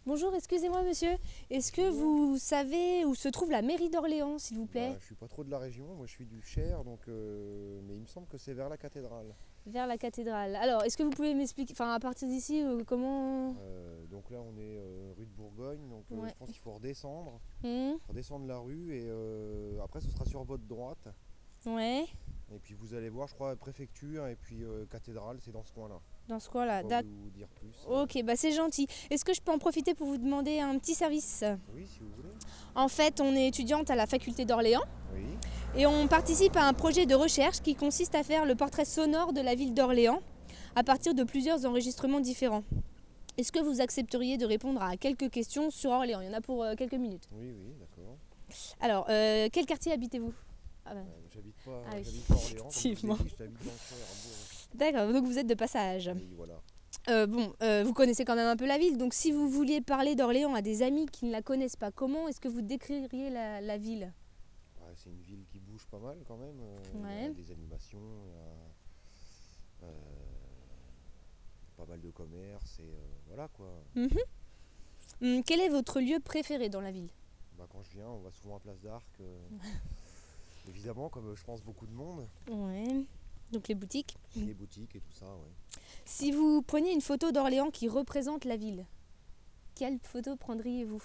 Bonjour, excusez-moi monsieur, est-ce que vous savez où se trouve la mairie d'Orléans, s'il vous plaît? Je suis pas trop de la région, moi je suis du Cher, mais il me semble que c'est vers la cathédrale. Vers la cathédrale. Alors, est-ce que vous pouvez m'expliquer, enfin à partir d'ici, comment... Donc là on est rue de Bourgogne, Ouais. je pense qu'il Hmm. faut redescendre la rue et après ce sera sur votre droite. Ouais, Et puis vous allez voir, je crois, préfecture et puis cathédrale, c'est dans ce coin-là. dans ce Je coin-là. peux pas vous dire plus. Ok, bah c'est gentil. Est-ce que je peux en profiter pour vous demander un petit service? Oui, si vous voulez. En fait, on est étudiante à la faculté d'Orléans Oui. et on participe à un projet de recherche qui consiste à faire le portrait sonore de la ville d'Orléans à partir de plusieurs enregistrements différents. Est-ce que vous accepteriez de répondre à quelques questions sur Orléans? Il y en a pour quelques minutes. Oui, oui, d'accord. Alors, quel quartier habitez-vous? Ah bah, Ah oui, J'habite pas à Orléans, comme je vous ai effectivement. dit, j'habite dans le Cher, à Bourg. D'accord, donc vous êtes de passage. Oui, voilà. Vous connaissez quand même un peu la ville, donc si vous vouliez parler d'Orléans à des amis qui ne la connaissent pas, comment est-ce que vous décririez la ville? Ouais, c'est une ville qui bouge pas mal quand même. Il y Ouais. a des animations, il y a pas mal de commerces et voilà quoi. Mhm. Quel est votre lieu préféré dans la ville? Quand je viens, on va souvent à Place d'Arc, évidemment, comme je pense beaucoup de monde, Ouais, donc les boutiques. les boutiques et tout ça. Ouais. Si vous preniez une photo d'Orléans qui représente la ville, quelle photo prendriez-vous?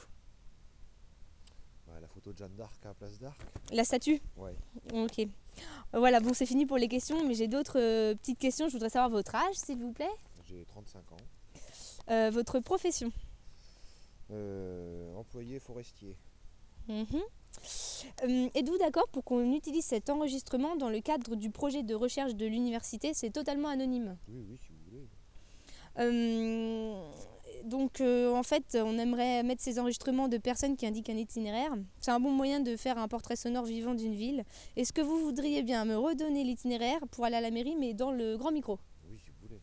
La photo de Jeanne d'Arc à Place d'Arc. La statue? Ouais. Ok. Voilà, bon c'est fini pour les questions, mais j'ai d'autres petites questions. Je voudrais savoir votre âge, s'il vous plaît. J'ai 35 ans. Votre profession. Employé forestier. Mhm. Êtes-vous d'accord pour qu'on utilise cet enregistrement dans le cadre du projet de recherche de l'université? C'est totalement anonyme. Oui, oui, si vous voulez. En fait, on aimerait mettre ces enregistrements de personnes qui indiquent un itinéraire. C'est un bon moyen de faire un portrait sonore vivant d'une ville. Est-ce que vous voudriez bien me redonner l'itinéraire pour aller à la mairie, mais dans le grand micro? Oui, si vous voulez.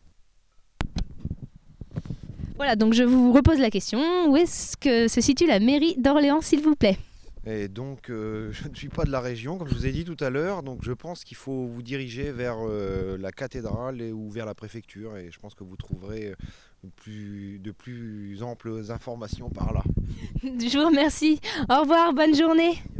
Voilà, donc je vous repose la question. Où est-ce que se situe la mairie d'Orléans, s'il vous plaît? Et donc, je ne suis pas de la région, comme je vous ai dit tout à l'heure, donc je pense qu'il faut vous diriger vers la cathédrale ou vers la préfecture, et je pense que vous trouverez de plus amples informations par là. Je vous remercie. Au revoir, bonne journée.